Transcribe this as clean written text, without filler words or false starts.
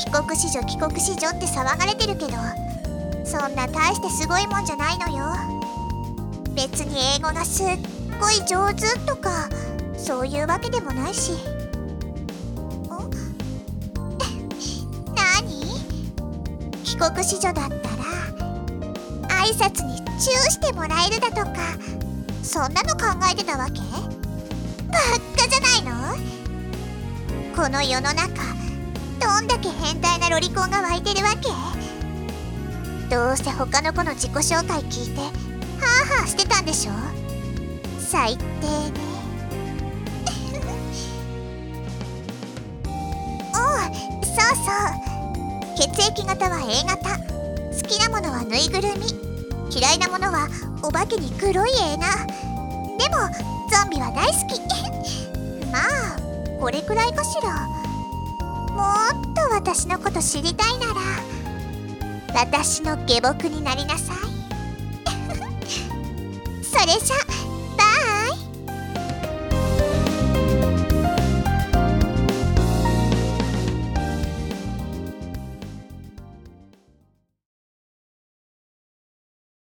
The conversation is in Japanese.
帰国子女帰国子女って騒がれてるけど、そんな大してすごいもんじゃないのよ。別に英語がすっごい上手とかそういうわけでもないし。何？帰国子女だったら挨拶にチューしてもらえるだとか、そんなの考えてたわけ？ばっかじゃないの？この世の中どんだけ変態なロリコンが湧いてるわけ？どうせ他の子の自己紹介聞いてハーハーしてたんでしょ？最低ね。おう、そうそう、血液型は A 型、好きなものはぬいぐるみ、嫌いなものはお化けに黒いエナ。でもゾンビは大好き。まあこれくらいかしら。もっと私のこと知りたいなら私の下僕になりなさい。それじゃ